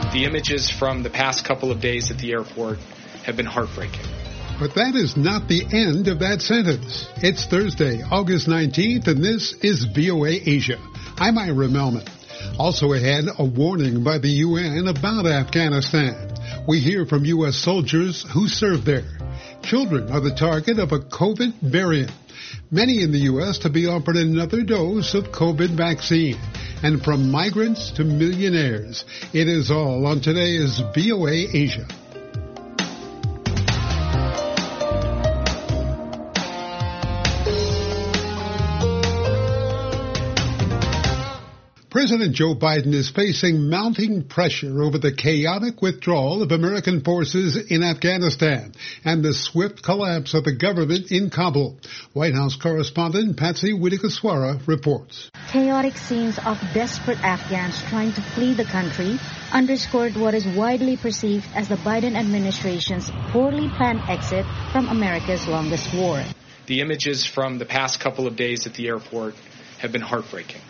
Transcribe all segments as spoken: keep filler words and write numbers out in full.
The images from the past couple of days at the airport have been heartbreaking. But that is not the end of that sentence. It's Thursday, August nineteenth, and this is V O A Asia. I'm Ira Melman. Also ahead, a warning by the U N about Afghanistan. We hear from U S soldiers who served there. Children are the target of a COVID variant. Many in the U S to be offered another dose of COVID vaccine. And from migrants to millionaires, it is all on today's V O A Asia. President Joe Biden is facing mounting pressure over the chaotic withdrawal of American forces in Afghanistan and the swift collapse of the government in Kabul. White House correspondent Patsy Widakuswara reports. Chaotic scenes of desperate Afghans trying to flee the country underscored what is widely perceived as the Biden administration's poorly planned exit from America's longest war. The images from the past couple of days at the airport have been heartbreaking.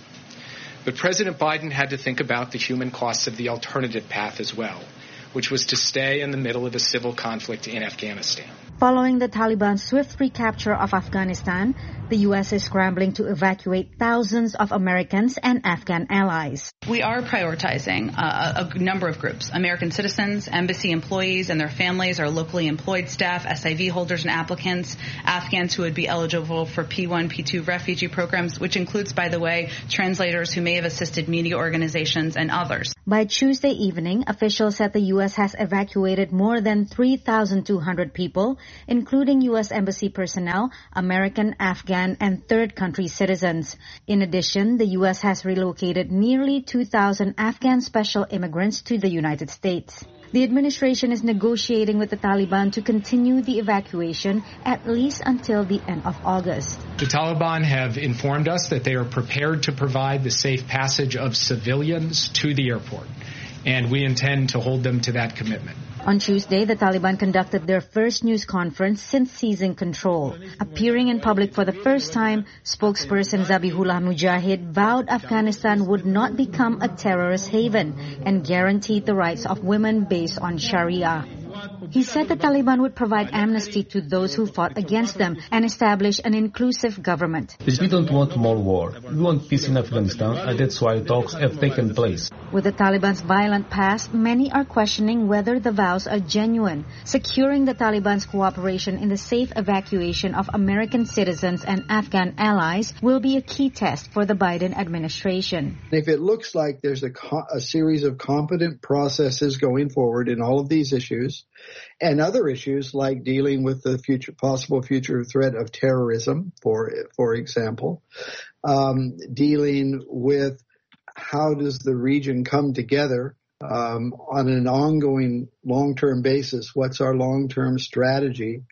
But President Biden had to think about the human costs of the alternative path as well, which was to stay in the middle of a civil conflict in Afghanistan. Following the Taliban's swift recapture of Afghanistan, the U S is scrambling to evacuate thousands of Americans and Afghan allies. We are prioritizing uh, a number of groups: American citizens, embassy employees and their families, our locally employed staff, S I V holders and applicants, Afghans who would be eligible for P one, P two refugee programs, which includes, by the way, translators who may have assisted media organizations and others. By Tuesday evening, officials said the U S has evacuated more than three thousand two hundred people, including U S Embassy personnel, American, Afghan, and third country citizens. In addition, the U S has relocated nearly two thousand Afghan special immigrants to the United States. The administration is negotiating with the Taliban to continue the evacuation at least until the end of August. The Taliban have informed us that they are prepared to provide the safe passage of civilians to the airport, and we intend to hold them to that commitment. On Tuesday, the Taliban conducted their first news conference since seizing control. Appearing in public for the first time, spokesperson Zabihullah Mujahid vowed Afghanistan would not become a terrorist haven and guaranteed the rights of women based on Sharia. He said the Taliban would provide amnesty to those who fought against them and establish an inclusive government. We don't want more war. We want peace in Afghanistan, and that's why talks have taken place. With the Taliban's violent past, many are questioning whether the vows are genuine. Securing the Taliban's cooperation in the safe evacuation of American citizens and Afghan allies will be a key test for the Biden administration. If it looks like there's a, co- a series of competent processes going forward in all of these issues, and other issues like dealing with the future, possible future threat of terrorism, for for example, um, dealing with how does the region come together um, on an ongoing long-term basis? What's our long-term strategy?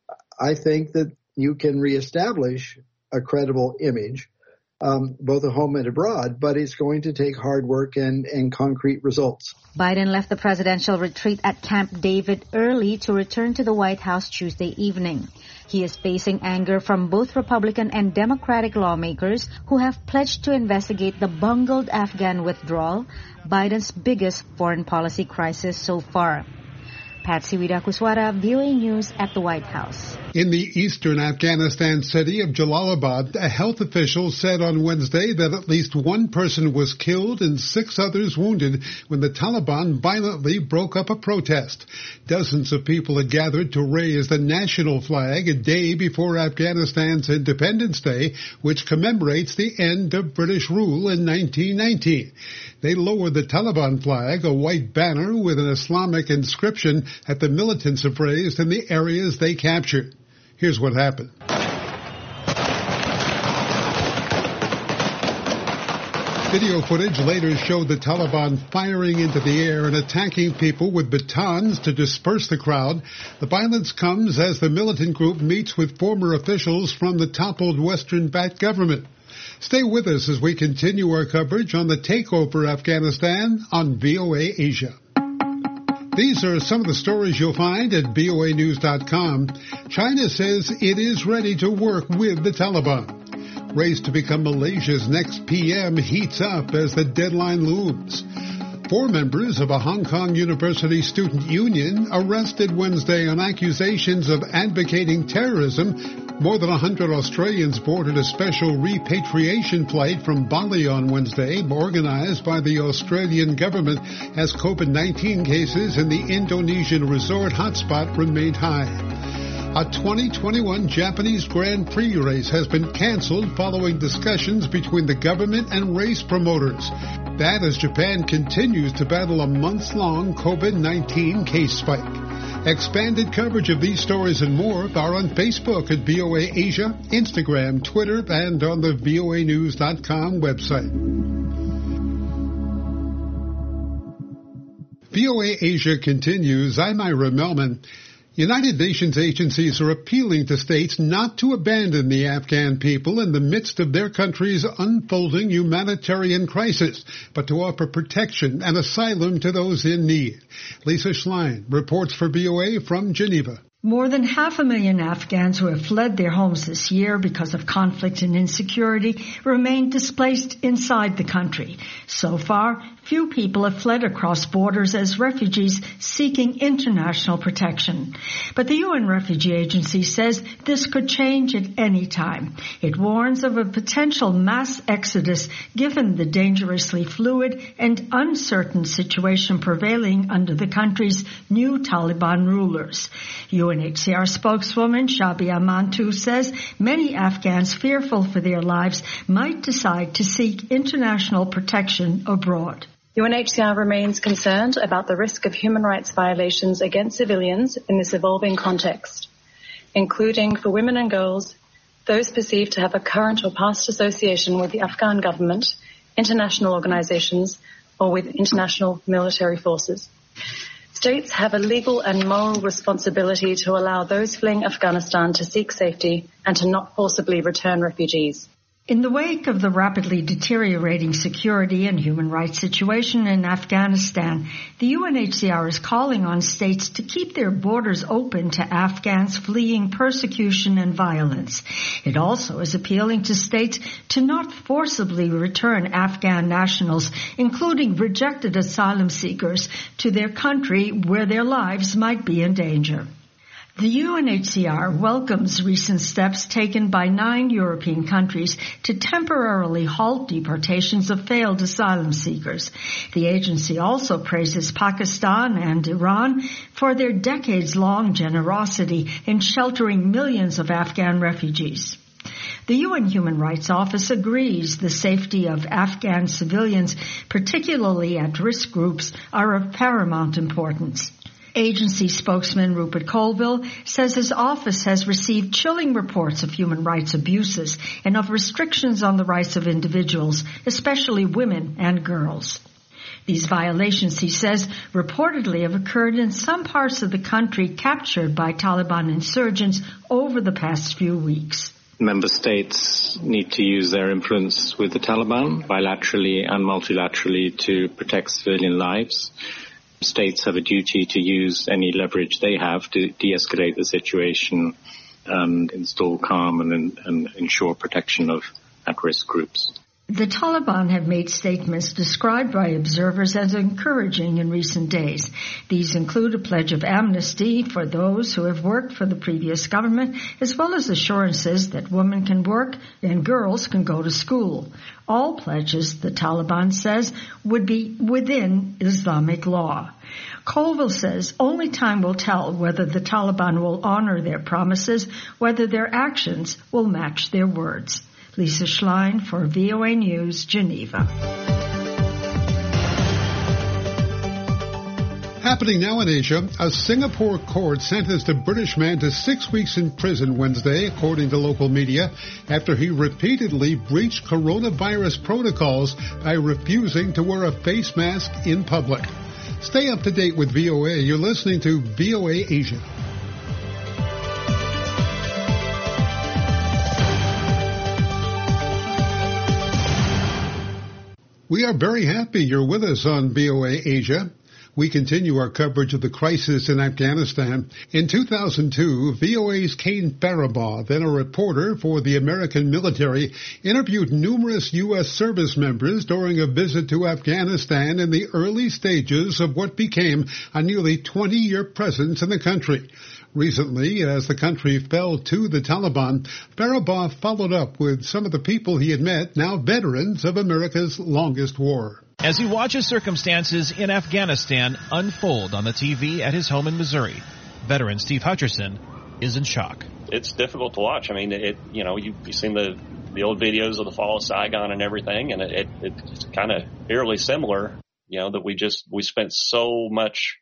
I think that you can reestablish a credible image, Um, both at home and abroad, but it's going to take hard work and, and concrete results. Biden left the presidential retreat at Camp David early to return to the White House Tuesday evening. He is facing anger from both Republican and Democratic lawmakers who have pledged to investigate the bungled Afghan withdrawal, Biden's biggest foreign policy crisis so far. Patsy Widakuswara, V O A News at the White House. In the eastern Afghanistan city of Jalalabad, a health official said on Wednesday that at least one person was killed and six others wounded when the Taliban violently broke up a protest. Dozens of people had gathered to raise the national flag a day before Afghanistan's Independence Day, which commemorates the end of British rule in nineteen nineteen. They lowered the Taliban flag, a white banner with an Islamic inscription, at the militants have raised in the areas they captured. Here's what happened. Video footage later showed the Taliban firing into the air and attacking people with batons to disperse the crowd. The violence comes as the militant group meets with former officials from the toppled Western Bat government. Stay with us as we continue our coverage on the takeover of Afghanistan on V O A Asia. These are some of the stories you'll find at V O A news dot com. China says it is ready to work with the Taliban. Race to become Malaysia's next P M heats up as the deadline looms. Four members of a Hong Kong University student union arrested Wednesday on accusations of advocating terrorism. More than one hundred Australians boarded a special repatriation flight from Bali on Wednesday, organized by the Australian government, as COVID nineteen cases in the Indonesian resort hotspot remained high. A twenty twenty-one Japanese Grand Prix race has been canceled following discussions between the government and race promoters. That as Japan continues to battle a months-long COVID nineteen case spike. Expanded coverage of these stories and more are on Facebook at V O A Asia, Instagram, Twitter, and on the V O A news dot com website. V O A Asia continues. I'm Ira Melman. United Nations agencies are appealing to states not to abandon the Afghan people in the midst of their country's unfolding humanitarian crisis, but to offer protection and asylum to those in need. Lisa Schlein reports for V O A from Geneva. More than half a million Afghans who have fled their homes this year because of conflict and insecurity remain displaced inside the country. So far, few people have fled across borders as refugees seeking international protection. But the U N Refugee Agency says this could change at any time. It warns of a potential mass exodus given the dangerously fluid and uncertain situation prevailing under the country's new Taliban rulers. U N H C R spokeswoman Shabia Mantou says many Afghans fearful for their lives might decide to seek international protection abroad. U N H C R remains concerned about the risk of human rights violations against civilians in this evolving context, including for women and girls, those perceived to have a current or past association with the Afghan government, international organizations, or with international military forces. States have a legal and moral responsibility to allow those fleeing Afghanistan to seek safety and to not forcibly return refugees. In the wake of the rapidly deteriorating security and human rights situation in Afghanistan, the U N H C R is calling on states to keep their borders open to Afghans fleeing persecution and violence. It also is appealing to states to not forcibly return Afghan nationals, including rejected asylum seekers, to their country where their lives might be in danger. The U N H C R welcomes recent steps taken by nine European countries to temporarily halt deportations of failed asylum seekers. The agency also praises Pakistan and Iran for their decades-long generosity in sheltering millions of Afghan refugees. The U N Human Rights Office agrees the safety of Afghan civilians, particularly at-risk groups, are of paramount importance. Agency spokesman Rupert Colville says his office has received chilling reports of human rights abuses and of restrictions on the rights of individuals, especially women and girls. These violations, he says, reportedly have occurred in some parts of the country captured by Taliban insurgents over the past few weeks. Member states need to use their influence with the Taliban bilaterally and multilaterally to protect civilian lives. States have a duty to use any leverage they have to de-escalate the situation and install calm and, and ensure protection of at-risk groups. The Taliban have made statements described by observers as encouraging in recent days. These include a pledge of amnesty for those who have worked for the previous government, as well as assurances that women can work and girls can go to school. All pledges, the Taliban says, would be within Islamic law. Colville says only time will tell whether the Taliban will honor their promises, whether their actions will match their words. Lisa Schlein for V O A News, Geneva. Happening now in Asia, a Singapore court sentenced a British man to six weeks in prison Wednesday, according to local media, after he repeatedly breached coronavirus protocols by refusing to wear a face mask in public. Stay up to date with V O A. You're listening to V O A Asia. We are very happy you're with us on V O A Asia. We continue our coverage of the crisis in Afghanistan. In two thousand two, V O A's Kane Faribaugh, then a reporter for the American military, interviewed numerous U S service members during a visit to Afghanistan in the early stages of what became a nearly twenty-year presence in the country. Recently, as the country fell to the Taliban, Faribaugh followed up with some of the people he had met, now veterans of America's longest war. As he watches circumstances in Afghanistan unfold on the T V at his home in Missouri, veteran Steve Hutcherson is in shock. It's difficult to watch. I mean, it you know, you, you've seen the, the old videos of the fall of Saigon and everything, and it, it it's kind of eerily similar, you know, that we just, we spent so much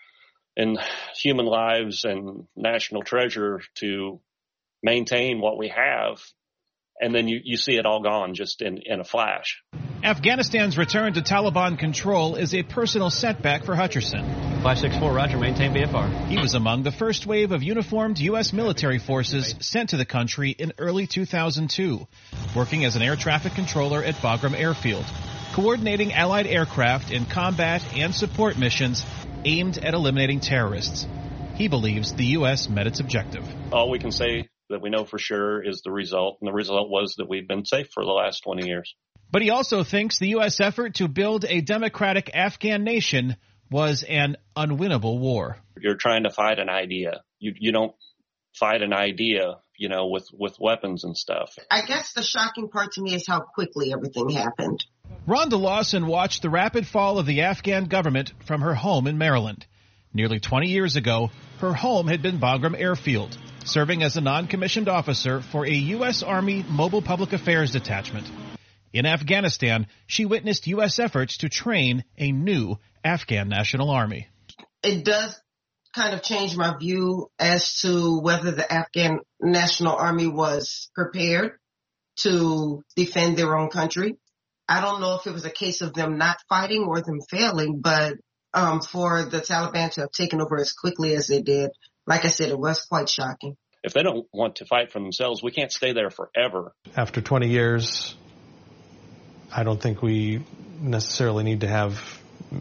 in human lives and national treasure to maintain what we have, and then you, you see it all gone just in, in a flash. Afghanistan's return to Taliban control is a personal setback for Hutcherson. five six four, Roger, maintain V F R. He was among the first wave of uniformed U S military forces sent to the country in early two thousand two, working as an air traffic controller at Bagram Airfield, coordinating Allied aircraft in combat and support missions aimed at eliminating terrorists. He believes the U S met its objective. All we can say that we know for sure is the result, and the result was that we've been safe for the last twenty years. But he also thinks the U S effort to build a democratic Afghan nation was an unwinnable war. You're trying to fight an idea. You you don't fight an idea, you know, with, with weapons and stuff. I guess the shocking part to me is how quickly everything happened. Rhonda Lawson watched the rapid fall of the Afghan government from her home in Maryland. Nearly twenty years ago, her home had been Bagram Airfield, serving as a non-commissioned officer for a U S Army Mobile Public Affairs Detachment. In Afghanistan, she witnessed U S efforts to train a new Afghan National Army. It does kind of change my view as to whether the Afghan National Army was prepared to defend their own country. I don't know if it was a case of them not fighting or them failing, but um, for the Taliban to have taken over as quickly as they did, like I said, it was quite shocking. If they don't want to fight for themselves, we can't stay there forever. After twenty years, I don't think we necessarily need to have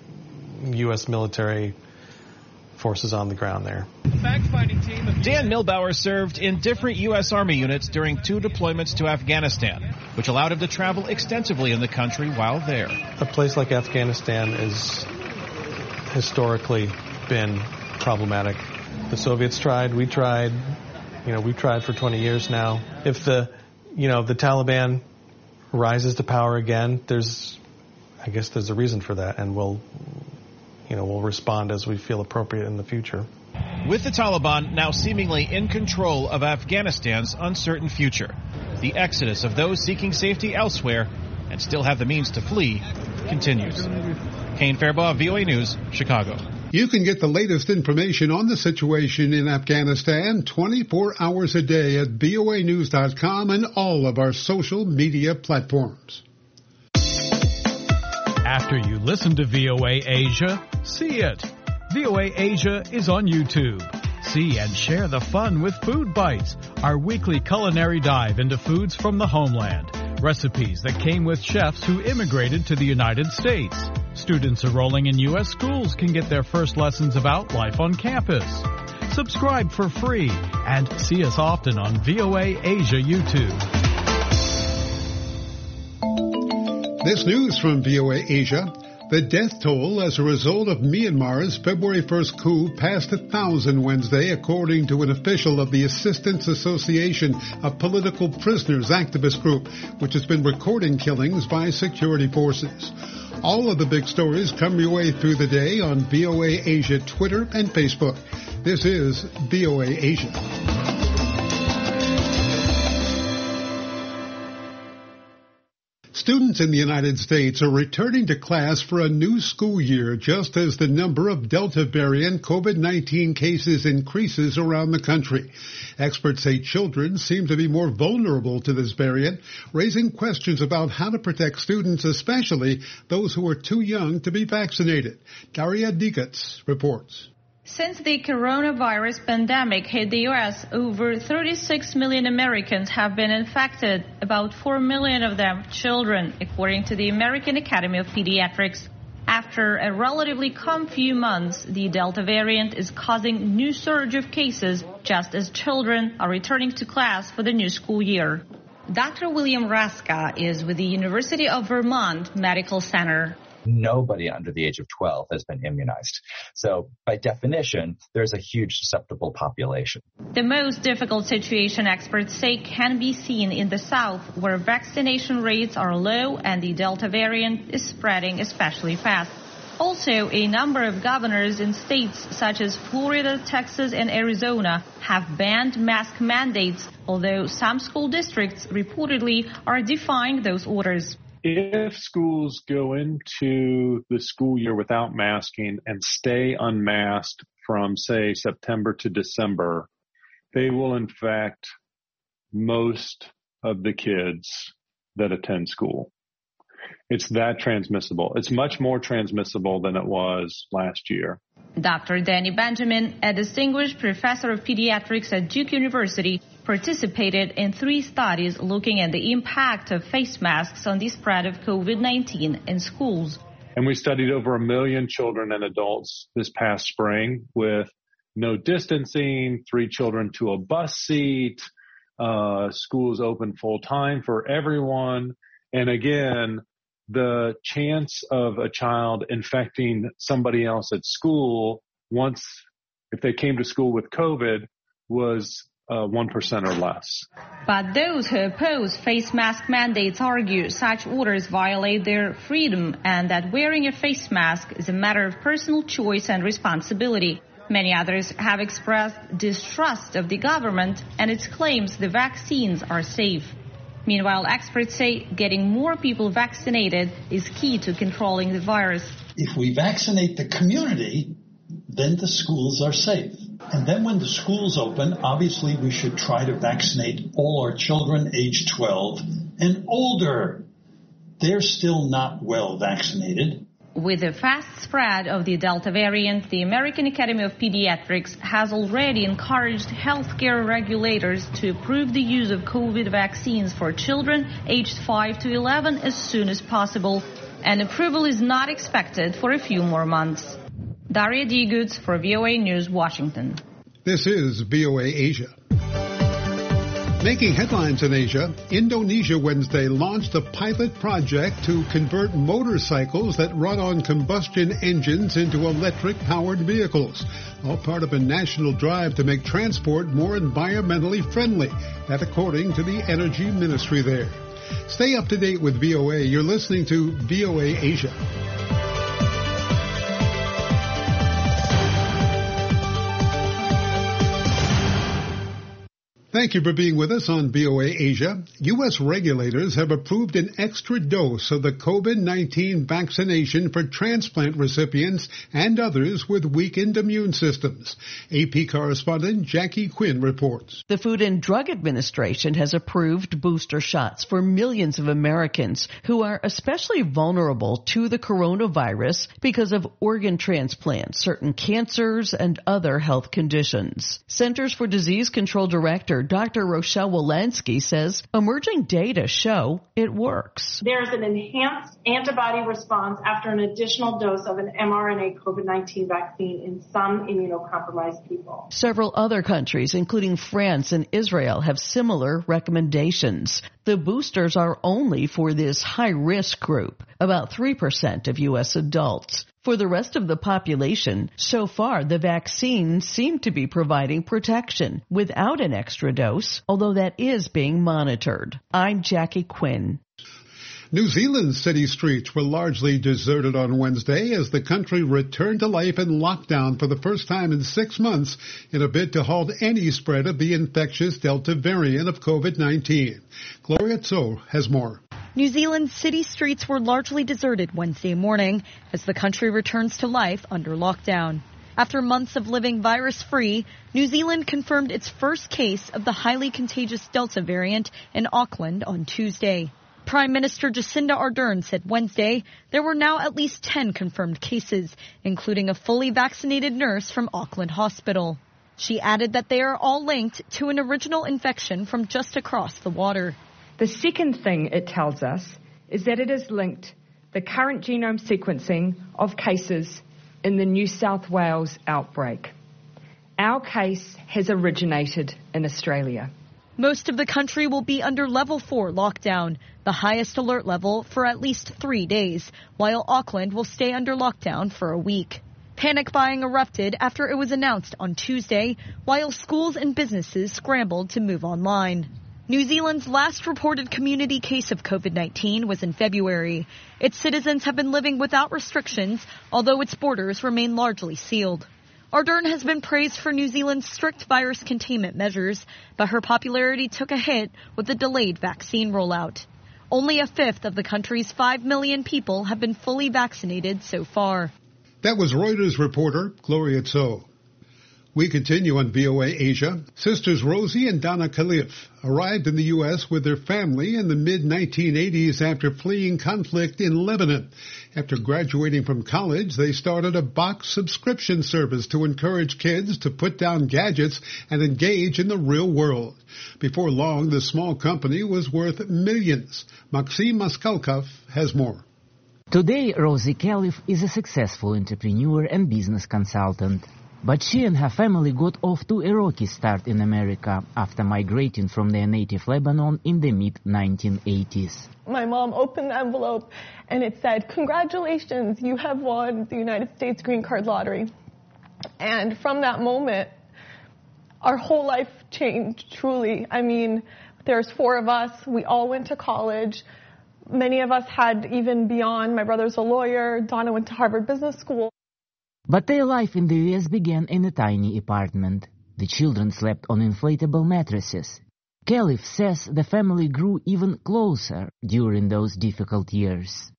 U S military forces on the ground there. Fact-finding team of Dan Milbauer served in different U S Army units during two deployments to Afghanistan, which allowed him to travel extensively in the country while there. A place like Afghanistan has historically been problematic. The Soviets tried, we tried, you know, we've tried for twenty years now. If the, you know, the Taliban rises to power again, there's, I guess there's a reason for that, and we'll, you know, we'll respond as we feel appropriate in the future. With the Taliban now seemingly in control of Afghanistan's uncertain future, the exodus of those seeking safety elsewhere and still have the means to flee continues. Kane Faribaugh, V O A News, Chicago. You can get the latest information on the situation in Afghanistan twenty-four hours a day at V O A news dot com and all of our social media platforms. After you listen to V O A Asia, see it. V O A Asia is on YouTube. See and share the fun with Food Bites, our weekly culinary dive into foods from the homeland. Recipes that came with chefs who immigrated to the United States. Students enrolling in U S schools can get their first lessons about life on campus. Subscribe for free and see us often on V O A Asia YouTube. This news from V O A Asia. The death toll as a result of Myanmar's February first coup passed a thousand Wednesday, according to an official of the Assistance Association of Political Prisoners activist group, which has been recording killings by security forces. All of the big stories come your way through the day on V O A Asia Twitter and Facebook. This is V O A Asia. Students in the United States are returning to class for a new school year just as the number of Delta variant COVID nineteen cases increases around the country. Experts say children seem to be more vulnerable to this variant, raising questions about how to protect students, especially those who are too young to be vaccinated. Daria Dietz reports. Since the coronavirus pandemic hit the U S, over thirty-six million Americans have been infected, about four million of them children, according to the American Academy of Pediatrics. After a relatively calm few months, the Delta variant is causing new surge of cases just as children are returning to class for the new school year. Doctor William Raska is with the University of Vermont Medical Center. Nobody under the age of twelve has been immunized. So by definition, there's a huge susceptible population. The most difficult situation, experts say, can be seen in the South, where vaccination rates are low and the Delta variant is spreading especially fast. Also, a number of governors in states such as Florida, Texas, and Arizona have banned mask mandates, although some school districts reportedly are defying those orders. If schools go into the school year without masking and stay unmasked from, say, September to December, they will infect most of the kids that attend school. It's that transmissible. It's much more transmissible than it was last year. Doctor Danny Benjamin, a distinguished professor of pediatrics at Duke University, participated in three studies looking at the impact of face masks on the spread of COVID nineteen in schools. And we studied over a million children and adults this past spring with no distancing, three children to a bus seat, uh, schools open full time for everyone. And again, the chance of a child infecting somebody else at school once, if they came to school with COVID, was uh, one percent or less. But those who oppose face mask mandates argue such orders violate their freedom and that wearing a face mask is a matter of personal choice and responsibility. Many others have expressed distrust of the government and its claims the vaccines are safe. Meanwhile, experts say getting more people vaccinated is key to controlling the virus. If we vaccinate the community, then the schools are safe. And then when the schools open, obviously we should try to vaccinate all our children age twelve and older. They're still not well vaccinated. With the fast spread of the Delta variant, the American Academy of Pediatrics has already encouraged healthcare regulators to approve the use of COVID vaccines for children aged five to eleven as soon as possible. And approval is not expected for a few more months. Daria Diguts for V O A News, Washington. This is V O A Asia. Making headlines in Asia, Indonesia Wednesday launched a pilot project to convert motorcycles that run on combustion engines into electric-powered vehicles, all part of a national drive to make transport more environmentally friendly, that according to the Energy Ministry there. Stay up to date with V O A. You're listening to V O A Asia. Thank you for being with us on V O A Asia. U S regulators have approved an extra dose of the COVID nineteen vaccination for transplant recipients and others with weakened immune systems. A P correspondent Jackie Quinn reports. The Food and Drug Administration has approved booster shots for millions of Americans who are especially vulnerable to the coronavirus because of organ transplants, certain cancers, and other health conditions. Centers for Disease Control Director Doctor Rochelle Walensky says emerging data show it works. There's an enhanced antibody response after an additional dose of an mRNA COVID nineteen vaccine in some immunocompromised people. Several other countries, including France and Israel, have similar recommendations. The boosters are only for this high-risk group, about three percent of U S adults. For the rest of the population, so far the vaccines seem to be providing protection without an extra dose, although that is being monitored. I'm Jackie Quinn. New Zealand's city streets were largely deserted on Wednesday as the country returned to life in lockdown for the first time in six months in a bid to halt any spread of the infectious Delta variant of COVID nineteen. Gloria Tso has more. New Zealand's city streets were largely deserted Wednesday morning as the country returns to life under lockdown. After months of living virus-free, New Zealand confirmed its first case of the highly contagious Delta variant in Auckland on Tuesday. Prime Minister Jacinda Ardern said Wednesday there were now at least ten confirmed cases, including a fully vaccinated nurse from Auckland Hospital. She added that they are all linked to an original infection from just across the water. The second thing it tells us is that it is linked the current genome sequencing of cases in the New South Wales outbreak. Our case has originated in Australia. Most of the country will be under level four lockdown, the highest alert level for at least three days, while Auckland will stay under lockdown for a week. Panic buying erupted after it was announced on Tuesday, while schools and businesses scrambled to move online. New Zealand's last reported community case of COVID nineteen was in February. Its citizens have been living without restrictions, although its borders remain largely sealed. Ardern has been praised for New Zealand's strict virus containment measures, but her popularity took a hit with the delayed vaccine rollout. Only a fifth of the country's five million people have been fully vaccinated so far. That was Reuters reporter Gloria Tso. We continue on V O A Asia. Sisters Rosie and Donna Khalif arrived in the U S with their family in the mid nineteen eighties after fleeing conflict in Lebanon. After graduating from college, they started a box subscription service to encourage kids to put down gadgets and engage in the real world. Before long, the small company was worth millions. Maxim Maskalkov has more. Today, Rosie Khalif is a successful entrepreneur and business consultant. But she and her family got off to a rocky start in America after migrating from their native Lebanon in the mid nineteen eighties. My mom opened the envelope and it said, "Congratulations, you have won the United States Green Card Lottery." And from that moment, our whole life changed, truly. I mean, there's four of us. We all went to college. Many of us had even beyond. My brother's a lawyer. Donna went to Harvard Business School. But their life in the U S began in a tiny apartment. The children slept on inflatable mattresses. Khalif says the family grew even closer during those difficult years.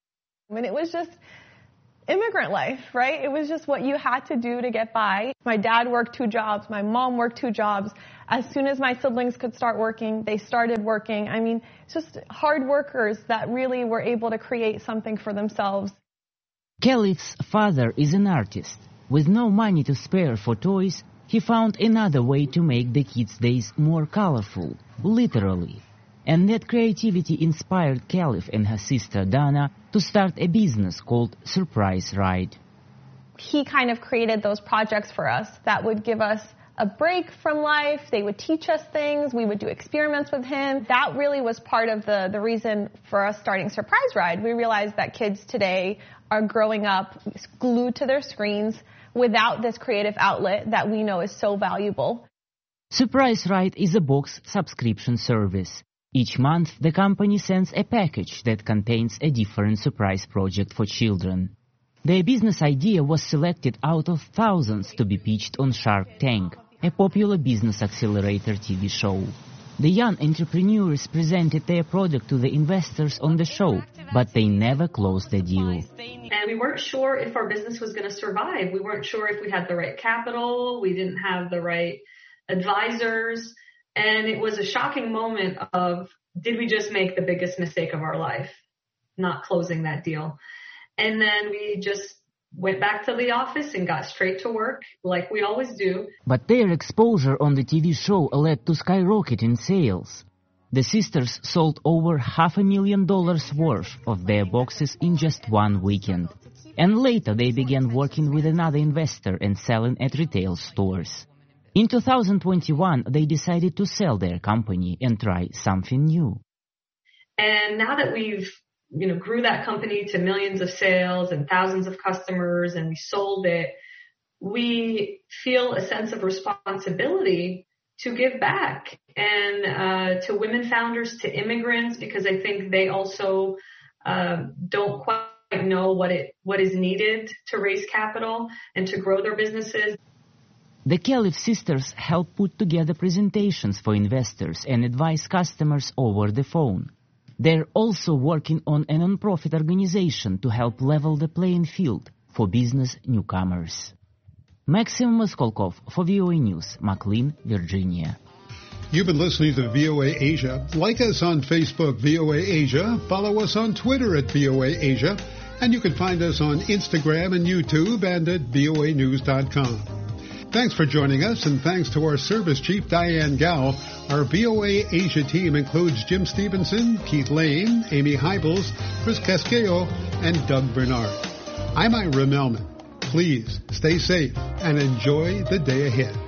And it was just immigrant life, right? It was just what you had to do to get by. My dad worked two jobs. My mom worked two jobs. As soon as my siblings could start working, they started working. I mean, it's just hard workers that really were able to create something for themselves. Khalif's father is an artist. With no money to spare for toys, he found another way to make the kids' days more colorful, literally. And that creativity inspired Khalif and her sister Donna to start a business called Surprise Ride. He kind of created those projects for us that would give us a break from life. They would teach us things. We would do experiments with him. That really was part of the, the reason for us starting Surprise Ride. We realized that kids today are growing up glued to their screens without this creative outlet that we know is so valuable. Surprise Ride is a box subscription service. Each month, the company sends a package that contains a different surprise project for children. Their business idea was selected out of thousands to be pitched on Shark Tank, a popular business accelerator T V show. The young entrepreneurs presented their product to the investors on the show, but they never closed the deal. And we weren't sure if our business was going to survive. We weren't sure if we had the right capital. We didn't have the right advisors. And it was a shocking moment of, did we just make the biggest mistake of our life, not closing that deal? And then we just went back to the office and got straight to work like we always do. But their exposure on the T V show led to skyrocketing sales. The sisters sold over half a million dollars worth of their boxes in just one weekend. And later they began working with another investor and selling at retail stores. In two thousand twenty-one, they decided to sell their company and try something new. And now that we've you know, grew that company to millions of sales and thousands of customers, and we sold it, we feel a sense of responsibility to give back and uh, to women founders, to immigrants, because I think they also uh, don't quite know what it what is needed to raise capital and to grow their businesses. The Khalif sisters help put together presentations for investors and advise customers over the phone. They're also working on a non-profit organization to help level the playing field for business newcomers. Maxim Maskolkov for V O A News, McLean, Virginia. You've been listening to V O A Asia. Like us on Facebook, V O A Asia. Follow us on Twitter at V O A Asia. And you can find us on Instagram and YouTube and at V O A news dot com. Thanks for joining us, and thanks to our service chief, Diane Gow. Our V O A Asia team includes Jim Stevenson, Keith Lane, Amy Hybels, Chris Casquejo, and Doug Bernard. I'm Ira Melman. Please stay safe and enjoy the day ahead.